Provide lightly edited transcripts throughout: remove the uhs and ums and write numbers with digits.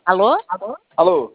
Alô? Alô?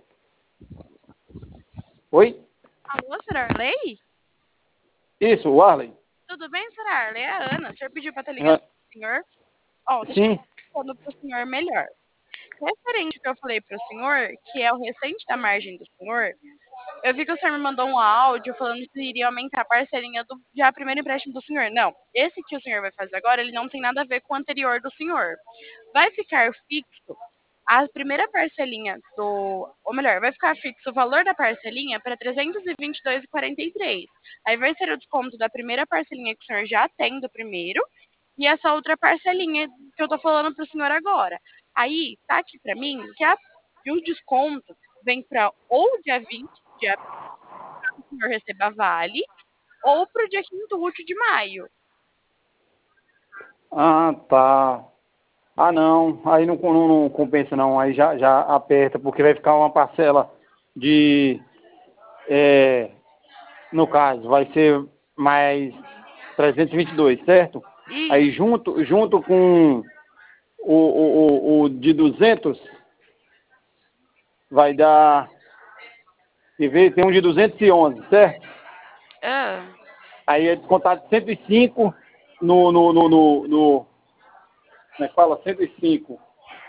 Oi? Alô, senhora Arley? Isso, o Arley? Tudo bem, senhora Arley? É a Ana. O senhor pediu para ter ligado Ah, pro senhor? Ó, deixa eu sim. falar para o senhor melhor. Referente ao que eu falei para o senhor, que é o restante da margem do senhor, eu vi que o senhor me mandou um áudio falando que iria aumentar a parcelinha do já primeiro empréstimo do senhor. Não, esse que o senhor vai fazer agora, ele não tem nada a ver com o anterior do senhor. Vai ficar fixo a primeira parcelinha ou melhor, vai ficar fixo o valor da parcelinha para 322,43. Aí vai ser o desconto da primeira parcelinha que o senhor já tem do primeiro e essa outra parcelinha que eu tô falando pro senhor agora. Aí, tá aqui para mim que o desconto vem para ou dia 20, dia que o senhor receba vale, ou pro dia 5º útil de maio. Ah, tá. Ah, não. Aí não compensa, não. Aí já aperta, porque vai ficar uma parcela de... no caso, vai ser mais 322, certo? Aí Isso. junto com o de 200, vai dar... Quer ver? Tem um de 211, certo? Ah. Aí é descontado 105 no como é que fala? 105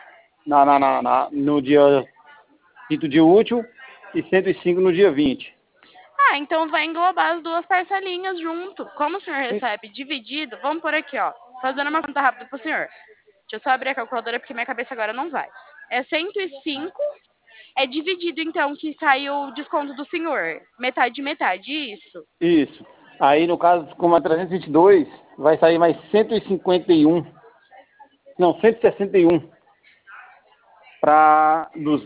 no dia 5º dia útil e 105 no dia 20. Ah, então vai englobar as duas parcelinhas junto. Como o senhor E- recebe dividido, vamos por aqui, ó. Fazendo uma conta rápida pro senhor. Deixa eu só abrir a calculadora porque minha cabeça agora não vai. É 105, é dividido então que caiu o desconto do senhor. Metade de metade, isso? Isso. Aí, no caso, como é 322, vai sair mais 151, não, 161 para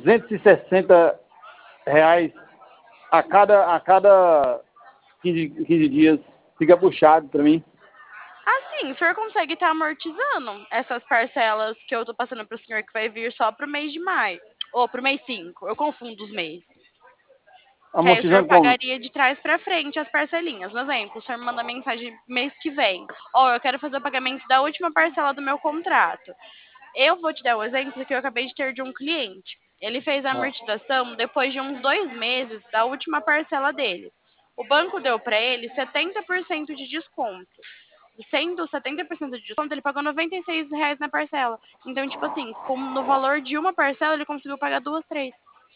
R$ 260 a cada 15 dias. Fica puxado para mim. Assim, o senhor consegue estar amortizando essas parcelas que eu tô passando pro senhor que vai vir só pro mês de maio. Ou pro mês 5. Eu confundo os meses. Que aí o senhor Amortizando como? pagaria de trás para frente as parcelinhas. Por exemplo, o senhor me manda mensagem mês que vem. Ó, eu quero fazer o pagamento da última parcela do meu contrato. Eu vou te dar o exemplo que eu acabei de ter de um cliente. Ele fez a Ah. amortização depois de uns 2 meses da última parcela dele. O banco deu para ele 70% de desconto. Sendo 70% de desconto, ele pagou R$ 96 na parcela. Então, tipo assim, no valor de uma parcela, ele conseguiu pagar duas, três.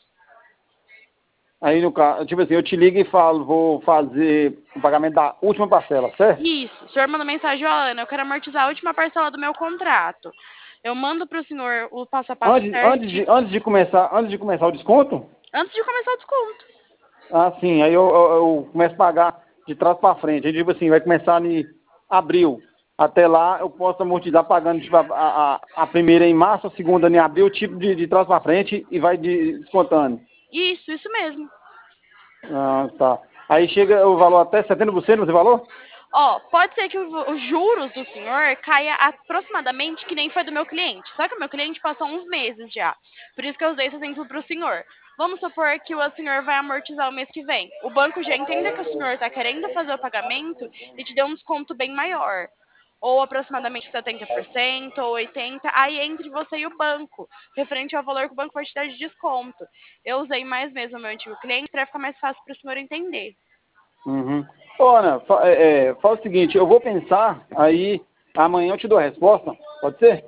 Aí, no caso, tipo assim, eu te ligo e falo, vou fazer o pagamento da última parcela, certo? Isso. O senhor manda mensagem, ó, Ana, eu quero amortizar a última parcela do meu contrato. Eu mando para o senhor o passo a passo certinho Antes de começar o desconto? antes de começar o desconto. Ah, sim, aí eu começo a pagar de trás para frente. Aí, tipo assim, vai começar em abril. Até lá eu posso amortizar pagando tipo, a primeira em março, a segunda em abril, tipo de trás para frente e vai descontando. Isso mesmo. Ah, tá. Aí chega o valor até 70%, você falou? Ó, pode ser que os juros do senhor caia aproximadamente que nem foi do meu cliente. Só que o meu cliente passou uns meses já. Por isso que eu usei esse exemplo para o senhor. Vamos supor que o senhor vai amortizar o mês que vem. O banco já entende que o senhor está querendo fazer o pagamento e te deu um desconto bem maior. Ou aproximadamente 70%, ou 80%, aí entre você e o banco, referente ao valor que o banco vai te dar de desconto. Eu usei mais mesmo o meu antigo cliente para ficar mais fácil para o senhor entender. Uhum. Ô, Ana, fala o seguinte, eu vou pensar, aí amanhã eu te dou a resposta, pode ser?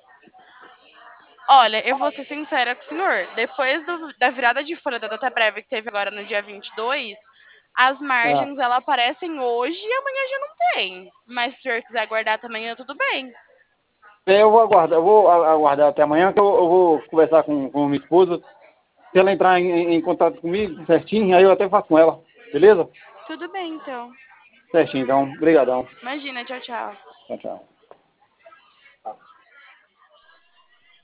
Olha, eu vou ser sincera com o senhor. Depois da virada de folha da data prévia que teve agora no dia 22, as Ah. margens ela aparecem hoje e amanhã já não tem. Mas se o senhor quiser aguardar até amanhã, tudo bem. Eu vou aguardar até amanhã, que eu vou conversar com minha esposa. Se ela entrar em contato comigo certinho, aí eu até faço com ela. Beleza? Tudo bem, então. Certinho, então. Obrigadão. Imagina, tchau, tchau. Tchau, tchau.